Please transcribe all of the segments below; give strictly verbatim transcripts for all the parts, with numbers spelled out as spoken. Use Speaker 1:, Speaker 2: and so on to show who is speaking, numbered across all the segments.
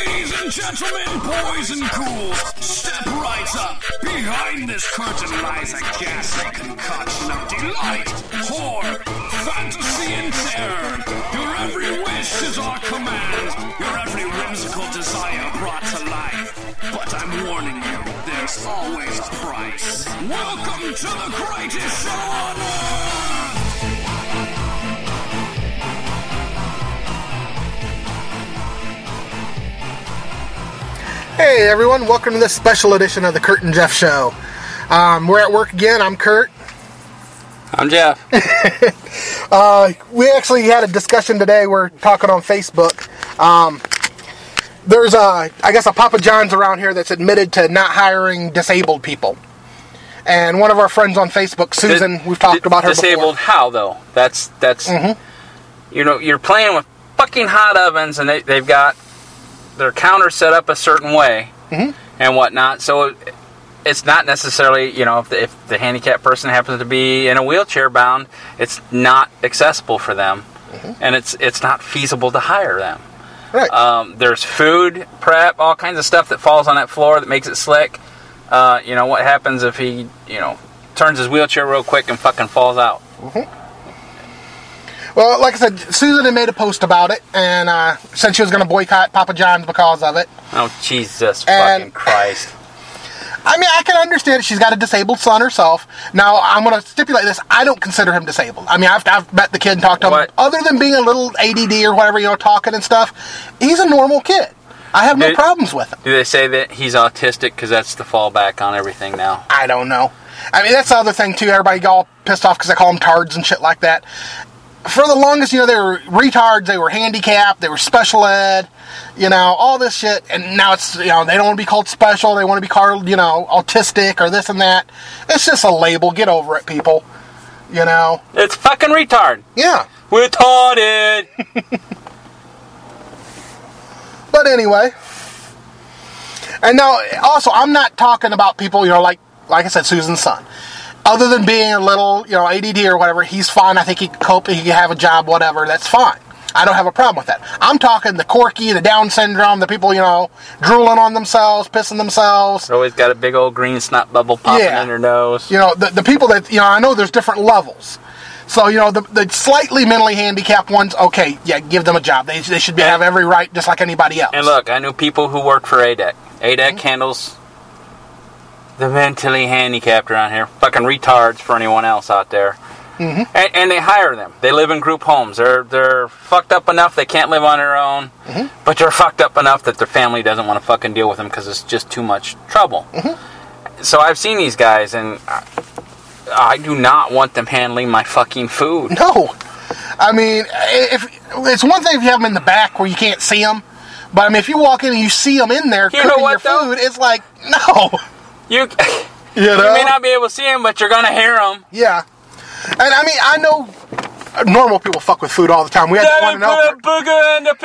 Speaker 1: Ladies and gentlemen, boys and ghouls, step right up. Behind this curtain lies a ghastly concoction of delight, horror, fantasy, and terror. Your every wish is our command, your every whimsical desire brought to life. But I'm warning you, there's always a price. Welcome to the greatest show on earth!
Speaker 2: Hey everyone, welcome to this special edition of the Kurt and Jeff Show. Um, we're at work again. I'm Kurt.
Speaker 3: I'm Jeff.
Speaker 2: uh, we actually had a discussion today. We're talking on Facebook. Um, there's a, I guess, a Papa John's around here that's admitted to not hiring disabled people. And one of our friends on Facebook, Susan,
Speaker 3: Di-
Speaker 2: we've talked
Speaker 3: di-
Speaker 2: about her
Speaker 3: disabled
Speaker 2: before.
Speaker 3: how though? That's that's
Speaker 2: Mm-hmm.
Speaker 3: you know, you're playing with fucking hot ovens, and they they've got their counter set up a certain way
Speaker 2: mm-hmm.
Speaker 3: and whatnot. So it's not necessarily, you know, if the, if the handicapped person happens to be in a wheelchair bound, it's not accessible for them, mm-hmm. and it's it's not feasible to hire them.
Speaker 2: Right.
Speaker 3: Um, there's food prep, all kinds of stuff that falls on that floor that makes it slick. Uh, you know, what happens if he, you know, turns his wheelchair real quick and fucking falls out?
Speaker 2: Mm-hmm. Well, like I said, Susan had made a post about it, and uh, said she was going to boycott Papa John's because of it.
Speaker 3: Oh, Jesus
Speaker 2: and,
Speaker 3: fucking Christ.
Speaker 2: I mean, I can understand it. She's got a disabled son herself. Now, I'm going to stipulate this. I don't consider him disabled. I mean, I've, I've met the kid and talked to
Speaker 3: What?
Speaker 2: him. Other than being a little A D D or whatever, you know, talking and stuff, he's a normal kid. I have no
Speaker 3: Do-
Speaker 2: problems with him.
Speaker 3: Do they say that he's autistic because that's the fallback on everything now?
Speaker 2: I don't know. I mean, that's the other thing, too. Everybody got all pissed off because I call them tards and shit like that. For the longest, you know, they were retards, they were handicapped, they were special ed, you know, all this shit, and now it's, you know, they don't want to be called special, they want to be called, you know, autistic or this and that. It's just a label. Get over it, people. You know?
Speaker 3: It's fucking retard.
Speaker 2: Yeah.
Speaker 3: Retarded.
Speaker 2: But anyway. And now, also, I'm not talking about people, you know, like, like I said, Susan's son. Other than being a little, you know, A D D or whatever, he's fine. I think he can cope, he can have a job, whatever. That's fine. I don't have a problem with that. I'm talking the quirky, the Down syndrome, the people, you know, drooling on themselves, pissing themselves.
Speaker 3: They're always got a big old green snot bubble popping
Speaker 2: Yeah.
Speaker 3: in their nose.
Speaker 2: You know, the, the people that, you know, I know there's different levels. So, you know, the, the slightly mentally handicapped ones, okay, yeah, give them a job. They, they should be, have every right just like anybody else.
Speaker 3: And look, I knew people who worked for A D E C. A D E C
Speaker 2: Mm-hmm.
Speaker 3: handles the mentally handicapped around here. Fucking retards for anyone else out there.
Speaker 2: Mm-hmm.
Speaker 3: And, and they hire them. They live in group homes. They're they're fucked up enough they can't live on their own,
Speaker 2: Mm-hmm.
Speaker 3: but they're fucked up enough that their family doesn't want to fucking deal with them because it's just too much trouble.
Speaker 2: Mm-hmm.
Speaker 3: So I've seen these guys, and I, I do not want them handling my fucking food.
Speaker 2: No. I mean, if it's one thing if you have them in the back where you can't see them, but I mean, if you walk in and you see them in there
Speaker 3: You know
Speaker 2: cooking
Speaker 3: what,
Speaker 2: your
Speaker 3: though?
Speaker 2: food, it's like, no.
Speaker 3: You,
Speaker 2: You
Speaker 3: you
Speaker 2: know?
Speaker 3: may not be able to see them, but you're going to hear them.
Speaker 2: Yeah. And I mean, I know normal people fuck with food all the time. We had one in
Speaker 3: Put a
Speaker 2: Elkhart.
Speaker 3: booger in the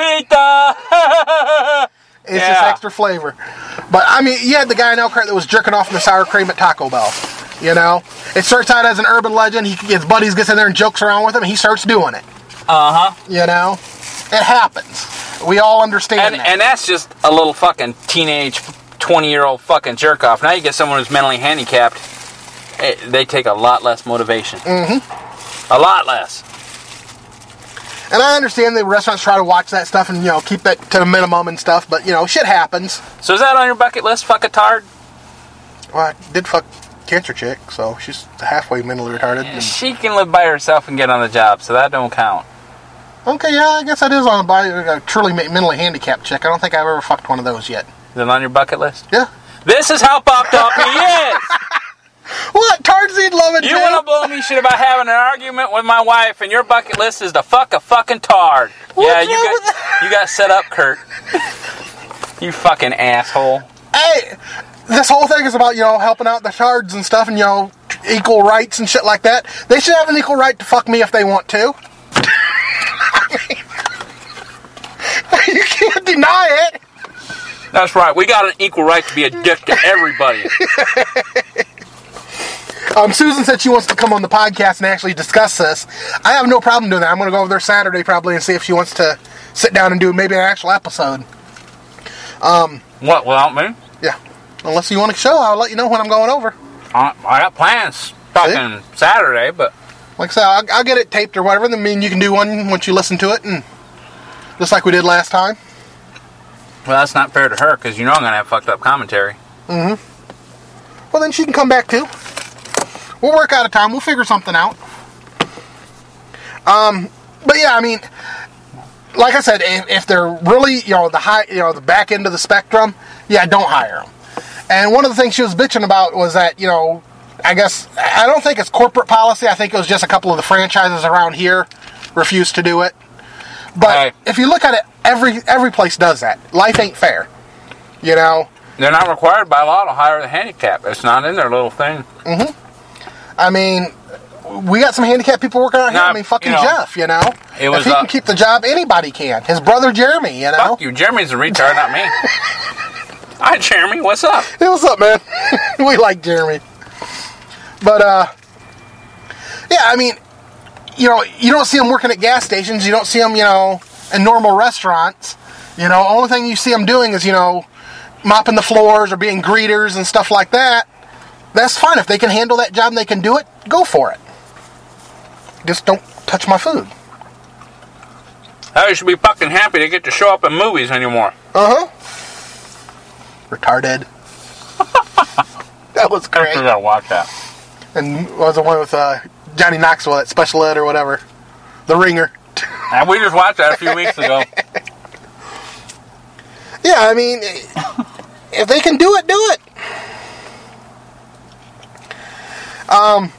Speaker 3: pizza.
Speaker 2: It's just
Speaker 3: Yeah.
Speaker 2: extra flavor. But I mean, you had the guy in Elkhart that was jerking off in the sour cream at Taco Bell. You know? It starts out as an urban legend. He, his buddies gets in there and jokes around with him, and he starts doing it.
Speaker 3: Uh-huh.
Speaker 2: You know? It happens. We all understand
Speaker 3: And,
Speaker 2: that.
Speaker 3: and that's just a little fucking teenage, twenty-year-old fucking jerk-off. Now you get someone who's mentally handicapped, it, they take a lot less motivation.
Speaker 2: Mm-hmm.
Speaker 3: A lot less.
Speaker 2: And I understand the restaurants try to watch that stuff and, you know, keep it to the minimum and stuff, but, you know, shit happens.
Speaker 3: So is that on your bucket list, fuck a tard?
Speaker 2: Well, I did fuck cancer chick, so she's halfway mentally retarded. And,
Speaker 3: She can live by herself and get on the job, so that don't count.
Speaker 2: okay, yeah, I guess that is on a, a truly mentally handicapped chick. I don't think I've ever fucked one of those yet.
Speaker 3: Is it on your bucket list?
Speaker 2: Yeah.
Speaker 3: This is how popped up he is!
Speaker 2: What? Tardsy loving
Speaker 3: You want to blow me shit about having an argument with my wife, and your bucket list is to fuck a fucking tard.
Speaker 2: What's
Speaker 3: yeah, you
Speaker 2: wrong
Speaker 3: got
Speaker 2: with that?
Speaker 3: you got set up, Kurt. You fucking asshole.
Speaker 2: Hey, this whole thing is about, you know, helping out the tards and stuff and, you know, equal rights and shit like that. They should have an equal right to fuck me if they want to. You can't deny it.
Speaker 3: That's right. We got an equal right to be a dick to everybody.
Speaker 2: Um, Susan said she wants to come on the podcast and actually discuss this. I have no problem doing that. I'm going to go over there Saturday probably and see if she wants to sit down and do maybe an actual episode. Um,
Speaker 3: what, without me?
Speaker 2: Yeah. Unless you want to show, I'll let you know when I'm going over.
Speaker 3: Uh, I got plans fucking See? Saturday, but...
Speaker 2: Like I said, I'll, I'll get it taped or whatever. Then mean you can do one once you listen to it, and just like we did last time.
Speaker 3: Well, that's not fair to her, because you know I'm going to have fucked up commentary.
Speaker 2: Mm-hmm. Well, then she can come back, too. We'll work out a time. We'll figure something out. Um, but yeah, I mean, like I said, if, if they're really, you know, the high, you know, the back end of the spectrum, yeah, don't hire them. And one of the things she was bitching about was that, you know, I guess, I don't think it's corporate policy. I think it was just a couple of the franchises around here refused to do it. But
Speaker 3: hey.
Speaker 2: if you look at it, every every place does that. Life ain't fair. You know?
Speaker 3: They're not required by law to hire the handicap. It's not in their little thing.
Speaker 2: Mm-hmm. I mean, we got some handicapped people working out here.
Speaker 3: Nah,
Speaker 2: I mean, fucking
Speaker 3: you know,
Speaker 2: Jeff, you know?
Speaker 3: It was,
Speaker 2: if he
Speaker 3: uh,
Speaker 2: can keep the job, anybody can. His brother Jeremy, you know?
Speaker 3: Fuck you. Jeremy's a retard, not me. Hi, Jeremy. What's up?
Speaker 2: Hey, what's up, man? We like Jeremy. But, uh, yeah, I mean, you know, you don't see them working at gas stations. You don't see them, you know, in normal restaurants. You know, only thing you see them doing is, you know, mopping the floors or being greeters and stuff like that. That's fine. If they can handle that job and they can do it, go for it. Just don't touch my food.
Speaker 3: I should be fucking happy to get to show up in movies anymore.
Speaker 2: Uh-huh. Retarded. That was
Speaker 3: I
Speaker 2: great.
Speaker 3: still gotta watch that.
Speaker 2: And what was the one with uh, Johnny Knoxville at Special Ed or whatever? The Ringer.
Speaker 3: And we just watched that a few weeks ago.
Speaker 2: Yeah, I mean, if they can do it, do it. Um,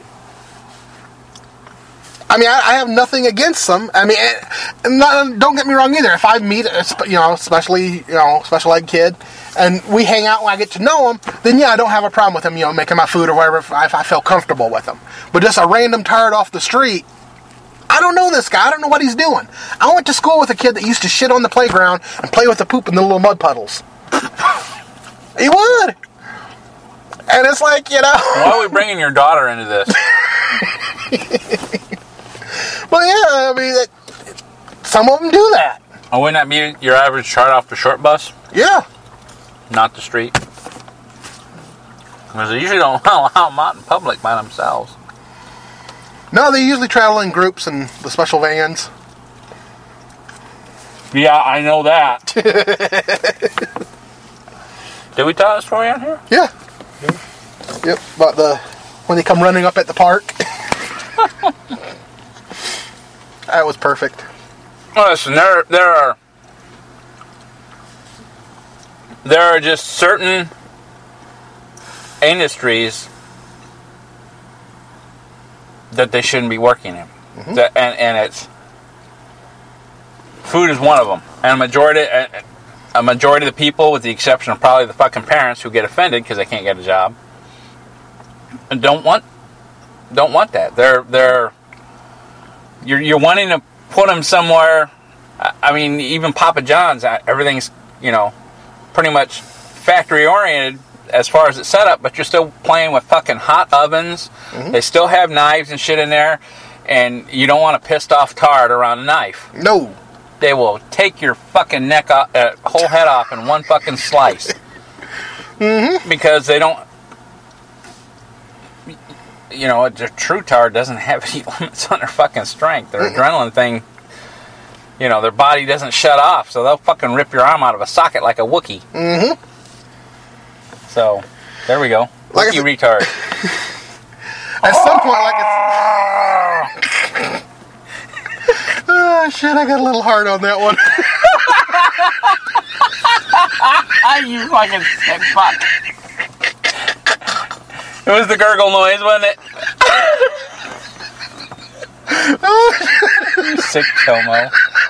Speaker 2: I mean, I, I have nothing against them. I mean, and not, don't get me wrong either. If I meet, a, you know, especially, you know, special ed kid, and we hang out and I get to know him, then yeah, I don't have a problem with him, you know, making my food or whatever if I, if I feel comfortable with him. But just a random tard off the street, I don't know this guy. I don't know what he's doing. I went to school with a kid that used to shit on the playground and play with the poop in the little mud puddles. He would. And it's like, you know.
Speaker 3: Why are we bringing your daughter into this?
Speaker 2: Well, yeah, I mean, it, some of them do that.
Speaker 3: Oh, wouldn't that be your average chart off the short bus?
Speaker 2: Yeah.
Speaker 3: Not the street? Because they usually don't allow them out in public by themselves.
Speaker 2: No, they usually travel in groups and the special vans.
Speaker 3: Yeah, I know that. Did we tell that story on here?
Speaker 2: Yeah. Yep, about the when they come running up at the park. That was perfect.
Speaker 3: Well, listen, there, there are there are just certain industries that they shouldn't be working in, mm-hmm. that, and and it's food is one of them, and a majority a majority of the people, with the exception of probably the fucking parents who get offended because they can't get a job, and don't want don't want that. They're they're you're you're wanting to put them somewhere. I mean, even Papa John's, everything's, you know, pretty much factory oriented as far as it's set up, but you're still playing with fucking hot ovens. Mm-hmm. They still have knives and shit in there, and you don't want a pissed off tard around a knife.
Speaker 2: No.
Speaker 3: They will take your fucking neck off, uh, whole head off in one fucking slice.
Speaker 2: Mm-hmm.
Speaker 3: Because they don't, you know, a true tard doesn't have any limits on their fucking strength. Their mm-hmm. adrenaline thing, you know, their body doesn't shut off, so they'll fucking rip your arm out of a socket like a Wookiee.
Speaker 2: Mm-hmm.
Speaker 3: So, there we go.
Speaker 2: Like
Speaker 3: Wookiee retard.
Speaker 2: At some point, like it's... Oh, shit, I got a little hard on that one.
Speaker 3: You fucking sick fuck. It was the gurgle noise, wasn't it? You sick Tomo.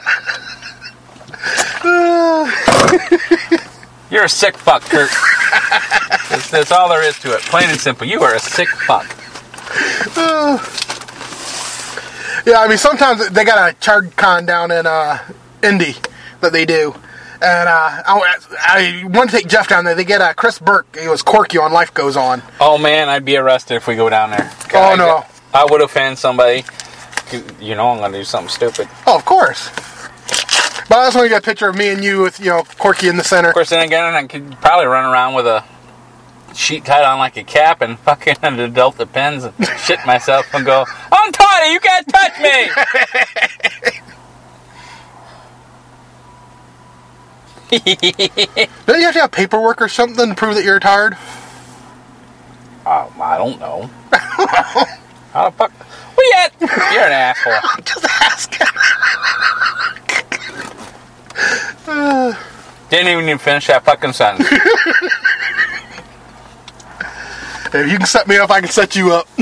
Speaker 3: You're a sick fuck, Kurt. That's, that's all there is to it. Plain and simple. You are a sick fuck.
Speaker 2: Uh, yeah, I mean, sometimes they got a chard con down in uh, Indy that they do. And uh, I, I want to take Jeff down there. They get uh, Chris Burke. He was Corky on Life Goes On.
Speaker 3: Oh, man, I'd be arrested if we go down there.
Speaker 2: Oh,
Speaker 3: I,
Speaker 2: no.
Speaker 3: I would offend somebody. You know I'm going to do something stupid.
Speaker 2: Oh, of course. But I just want to get a picture of me and you with, you know, Corky in the center.
Speaker 3: Of course, then again, I could probably run around with a sheet tied on like a cap and fucking an adult that pens and shit myself and go, I'm tired, you can't touch me!
Speaker 2: Don't you have to have paperwork or something to prove that you're retired?
Speaker 3: Oh, I don't know. How the fuck? What you at? You're an asshole.
Speaker 2: I'm just asking. uh,
Speaker 3: Didn't even finish that fucking sentence.
Speaker 2: If you can set me up, I can set you up.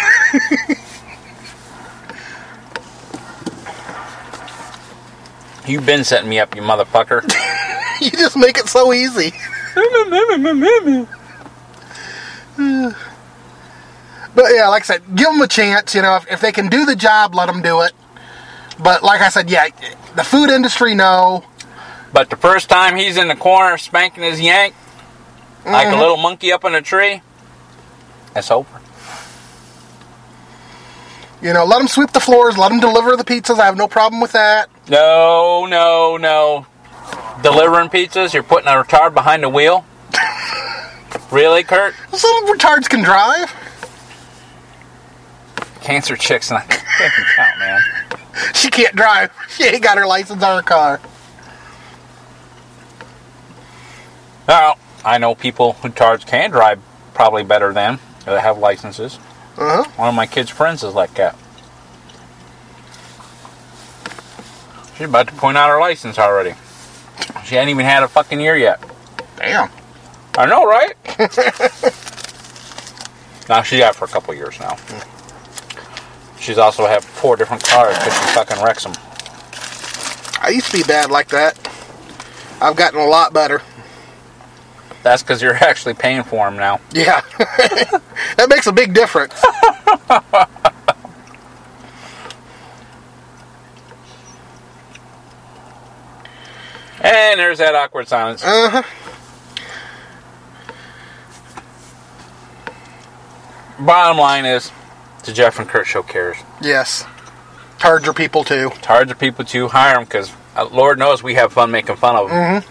Speaker 3: You've been setting me up, you motherfucker.
Speaker 2: You just make it so easy. But yeah, like I said, give them a chance. You know, if, if they can do the job, let them do it. But like I said, yeah, the food industry, no.
Speaker 3: But the first time he's in the corner spanking his yank, mm-hmm. like a little monkey up in a tree, it's over.
Speaker 2: You know, let them sweep the floors, let them deliver the pizzas. I have no problem with that.
Speaker 3: No, no, no. Delivering pizzas, you're putting a retard behind the wheel? Really, Kurt?
Speaker 2: Some retards can drive.
Speaker 3: Cancer chick's not doesn't count, man.
Speaker 2: She can't drive. She ain't got her license on her car.
Speaker 3: Well, I know people who retards can drive probably better than that have licenses.
Speaker 2: Uh-huh.
Speaker 3: One of my kids' friends is like that. She's about to point out her license already. She hadn't even had a fucking year yet.
Speaker 2: Damn.
Speaker 3: I know, right? Now, she's had it for a couple years now. She's also had four different cars because she fucking wrecks them.
Speaker 2: I used to be bad like that. I've gotten a lot better.
Speaker 3: That's because you're actually paying for them now.
Speaker 2: Yeah. That makes a big difference.
Speaker 3: And there's that awkward silence.
Speaker 2: Uh-huh.
Speaker 3: Bottom line is, the Jeff and Kurt Show cares.
Speaker 2: Yes. Tards are people too.
Speaker 3: Tards are people too. Hire them because uh, Lord knows we have fun making fun of them.
Speaker 2: Mm-hmm.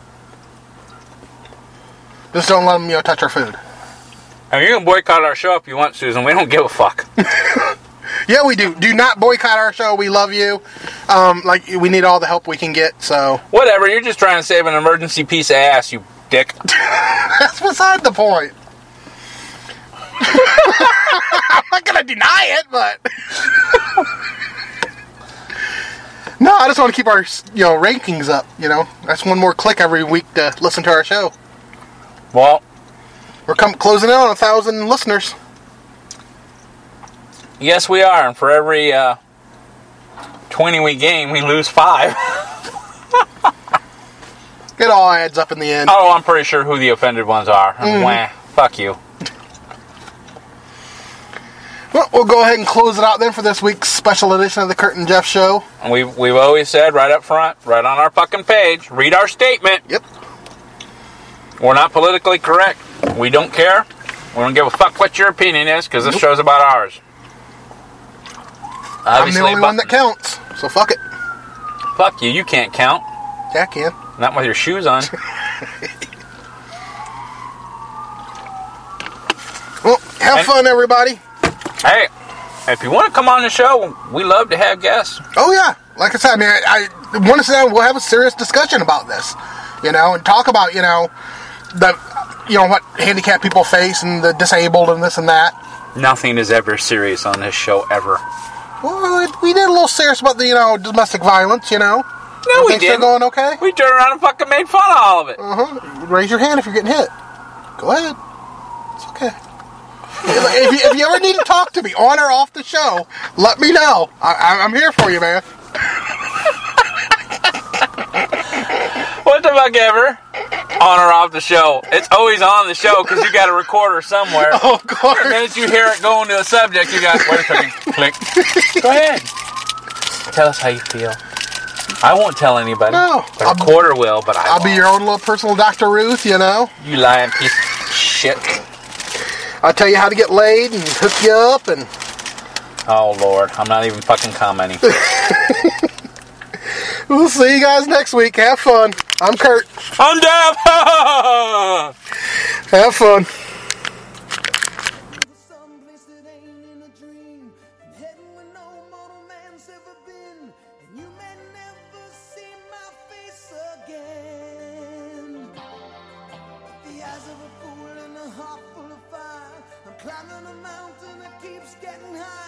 Speaker 2: Just don't let them, you know, touch our food.
Speaker 3: And you can boycott our show if you want, Susan. We don't give a fuck.
Speaker 2: Yeah, we do. Do not boycott our show. We love you. Um, like, we need all the help we can get, so.
Speaker 3: Whatever. You're just trying to save an emergency piece of ass, you dick.
Speaker 2: That's beside the point. I'm not going to deny it, but. No, I just want to keep our, you know, rankings up, you know. That's one more click every week to listen to our show.
Speaker 3: Well,
Speaker 2: we're come closing in on a thousand listeners.
Speaker 3: Yes, we are. And for every uh, twenty we gain, we lose five.
Speaker 2: It all adds up in the end.
Speaker 3: Oh, I'm pretty sure who the offended ones are. Mm. Wah, fuck you.
Speaker 2: Well, we'll go ahead and close it out then for this week's special edition of the Kurt and Jeff Show.
Speaker 3: And we've, we've always said right up front, right on our fucking page, read our statement.
Speaker 2: Yep.
Speaker 3: We're not politically correct. We don't care. We don't give a fuck what your opinion is, because this nope. show's about ours.
Speaker 2: Obviously, I'm the only but, one that counts, so fuck it.
Speaker 3: Fuck you, you can't count.
Speaker 2: Yeah, I can.
Speaker 3: Not with your shoes on.
Speaker 2: Well, have and, fun, everybody.
Speaker 3: Hey, if you want to come on the show, we love to have guests.
Speaker 2: Oh, yeah. Like I said, I mean, I, I want to sit down, we'll have a serious discussion about this, you know, and talk about, you know, the, you know, what handicapped people face and the disabled and this and that. Nothing is ever serious on this show, ever. Well, we did a little serious about the, you know, domestic violence, you know. No, we didn't. Going okay? We turned around and fucking made fun of all of it. Uh-huh. Raise your hand if you're getting hit. Go ahead. It's okay. if, you, if you ever need to talk to me on or off the show, let me know. I, I'm here for you, man. What the fuck ever? On or off the show. It's always on the show because you got a recorder somewhere. Oh, of course. The minute you hear it going to a subject, you got, wait a second, click. Go ahead. Tell us how you feel. I won't tell anybody. No. The recorder will, but I I'll won't. Be your own little personal Doctor Ruth, you know? You lying piece of shit. I'll tell you how to get laid and hook you up and... Oh, Lord. I'm not even fucking commenting. We'll see you guys next week. Have fun. I'm Kurt.
Speaker 3: I'm Dab.
Speaker 2: Have fun.
Speaker 4: Someplace that ain't in a dream, and heading where no mortal man's ever been, and you may never see my face again. The eyes of a fool and a heart full of fire. I'm climbing a mountain that keeps getting higher.